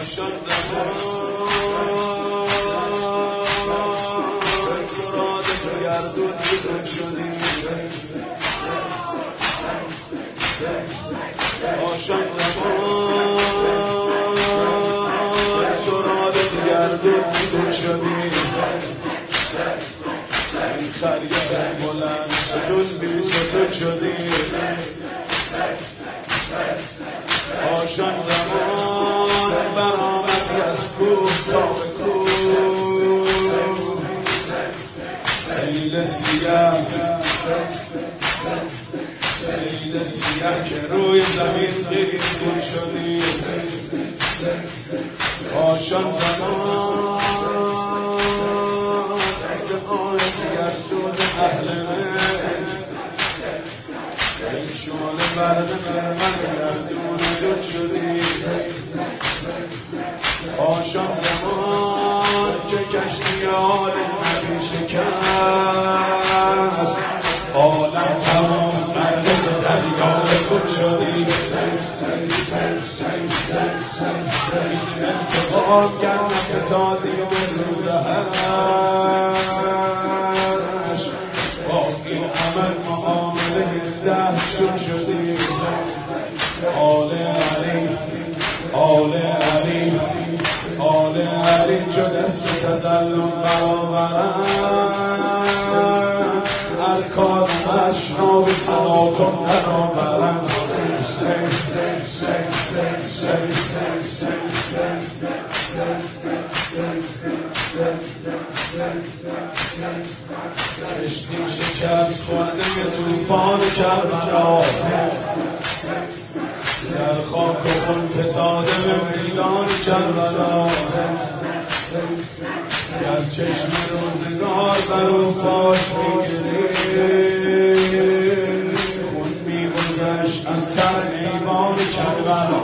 آشان مراد تو گردون بیرون شدی آشان مراد تو گردون بیرون شدی این خرید بلند ستون بی ستون شدی آشان زمان برآمدی از کوه تا به کوه سیل سیاه که روی زمین قیرگون شدی آشان زمان دیگر سود اهل این شعله برد خرمن گردون دود شدی آشان زمان که کشتیان نبی شکست عالم تمام غرق دریای خود شدی این انتقام گرم فتادی و روزهش با این عمل معامله دهشون شدی آل علی آل علی آل علی چو دست تظلم برآورند ارکان مشراب تلاطم درآورند کشتی شکست خورده طوفان کربلا در خاک و خون فتاده به میدان کربلا در چشم روزگار بر او پاش میگرید خون میگذشت از سر ایوان کربلا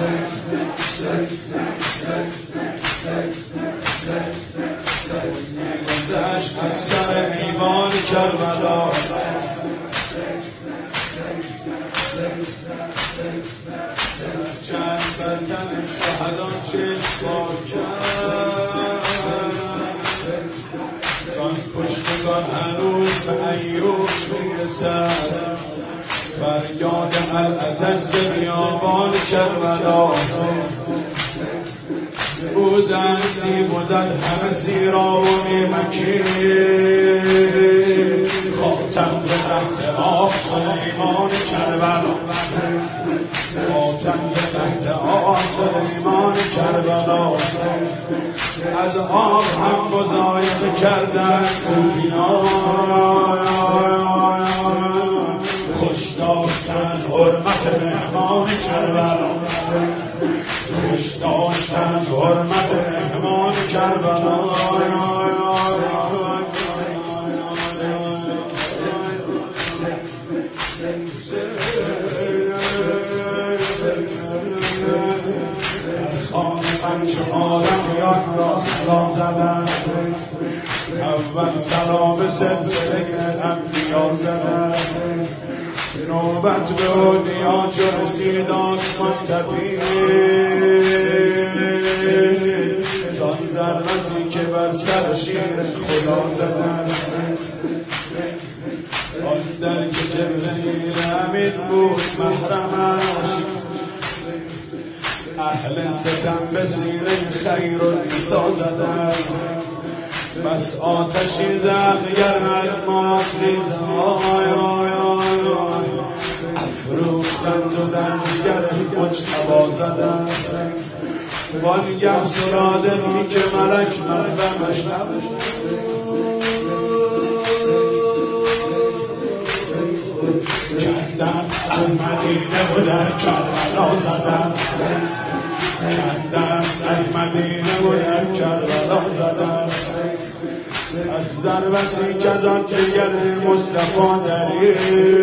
میگذشت از سر ایوان کربلا چند برکن شهدان چشم با کرد کان کشتگان هنوز به ایوب میرسد فریاد العتش به بیابان کربلا بودن سی بودن همه سیرا و نیمکی خاتم به تحت آب سلیمان کربلا خاتم به تحت آب سلیمان کربلا از آب هم مضایقه کردن صوفیان خوش داشتن حرمت مهمان کربلا خوش داشتن حرمت مهمان کربلا خانه من آدمیان را سلام زدن اول سلام سلسله انبیا زدن نوبت به اودیا چو رسید آسمان تپید زان ذرتی که بر سر شیر خدا زدن آن در که جبرئیل امین بود محرمش اهل ستم به سینه خیر و نیسا زدن بس آتشی زخگر ما افروختند و در دیگر مجتبا زدن وانگه سرادمی که ملک مردمش کندن از مدینه و در کربلا زدن کندن از مدینه و در کربلا زدن از ضربتی که از آن دیگر مصطفی درید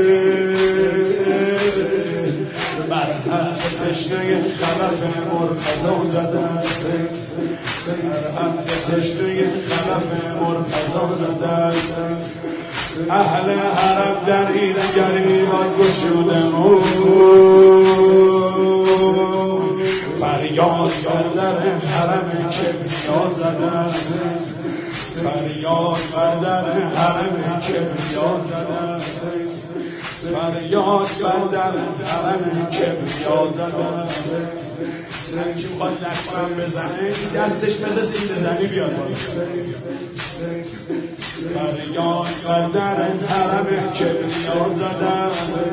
بر حق تشنه خلف مرتضی زدن بر حق تشنه خلف مرتضی زدن اهل حرم در این گریبان گشوده فریاد در حرم کبریا زدن فریاد بر در حرم کبریا زدن فریاد بر در حرم کبریا زدن هر کی میخواد نقصم بزنه دستش مثل سیده زنی بیاد بالا فریاد بر در حرم کبریا زدن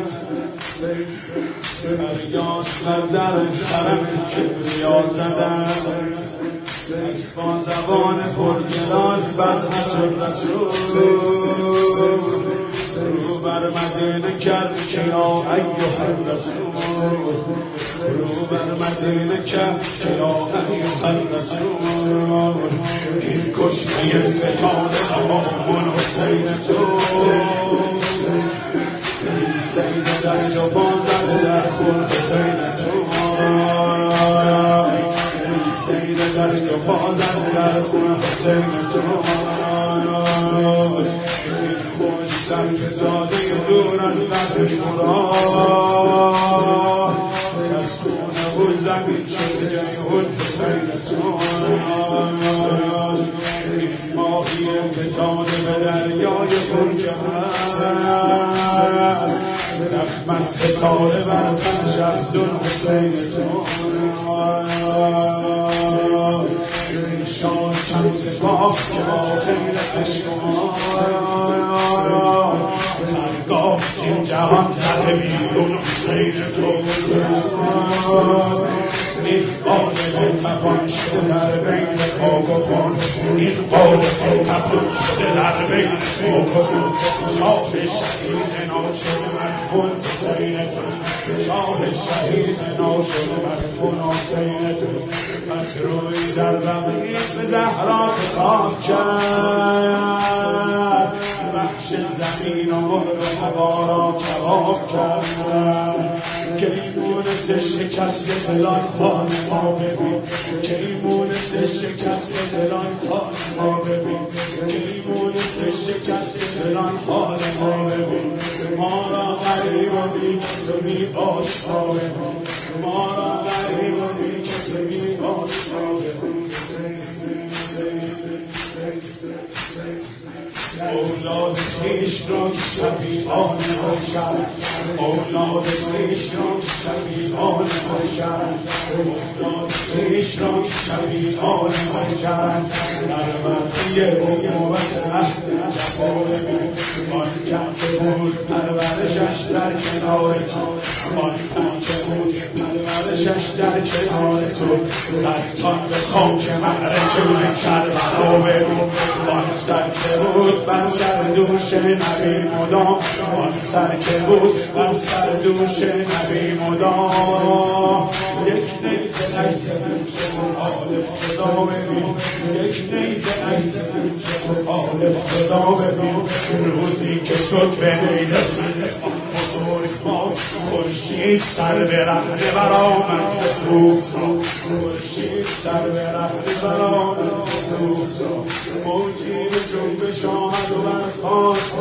فریاد بر در حرم کبریا زدن از با زبان پرگران بر حضور رسول رو بر مدینه کرد که یا ایها الرسول رو بر مدینه کرد که یا ایها الرسول این کشته فتان امام حسین تو سید دست و پا زده در خون حسین تو سید دست و پا زده در خون حسین تو این خوش سر فتاده دورن قبل مراد از خونه و زمین شد جیهون حسین تو این ماهی فتاده به دریای پرجهان زخم از ستاره بر تنش افزون حسین تو این شان شمس پاک که با خیر عشق هرگاه این جهان زده بیرون حسین تو این قالب تپان شده در بین خواب و خون این قالب تپان شده در بین خواب و خون شاه شهید ناشده مدفون حسین تو شاه شهید ناشده مدفون حسین تو پس روی در بقیع به زهرا خاک کرد بخش زمین و مهر هوا را کباب کرد که ایمونس شکست دلان حال ما ببین که ایمونس شکست دلان حال ما ببین که ایمونس شکست دلان حال ما ببین ما را غریب و بی کس و بی آشنا ببین ما را غریب و بی کس و بی آشنا ببین اولاد خویش را شفیعان باشد اولاد خویش را شفیعان باشد اولاد خویش را شفیعان باشد در مرقی امومت عهد جفا ببین آن که بود پرورشش در کنار تو آن که بود پرورشش در کنار تو قطان به خاک معرکه کربلا ببین آن سر که بود بر سر دوش نبی مدام آن سر که بود بر سر دوش نبی مدام یک نیزه نجده بچه مخالف خدا ببین یک نیزه نجده بچه مخالف خدا ببین روزی که شد به نیزه بزرگ ما خورشید سر به رهنه برآمد خورشید سر به رهنه برآمد موجی به جنبش آمد و برخاست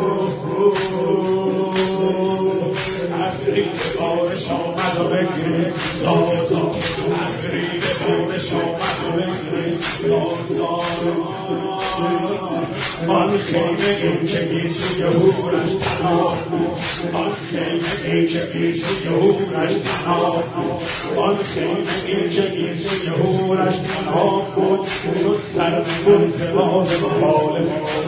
ابری به بارش آمد و بگریست زازا ابری به بارش آمد و بگریست زازا آن خیمه این که گیسوی هورش تنها آن خیمه این که گیسوی هورش تنها آن خیمه این که گیسوی هورش تنها بود شد سر بود زباد مخالف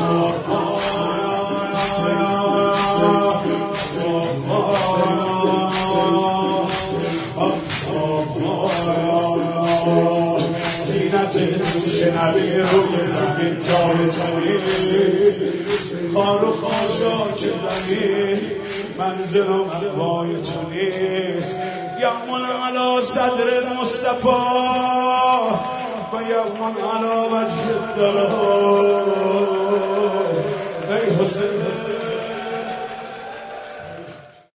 زینت دوش نبی روی زمین جای تنید خار و خاشاک زمین منزل و مقوای تو نیست یومن علی صدر مصطفی و یومن علی وجه الدلال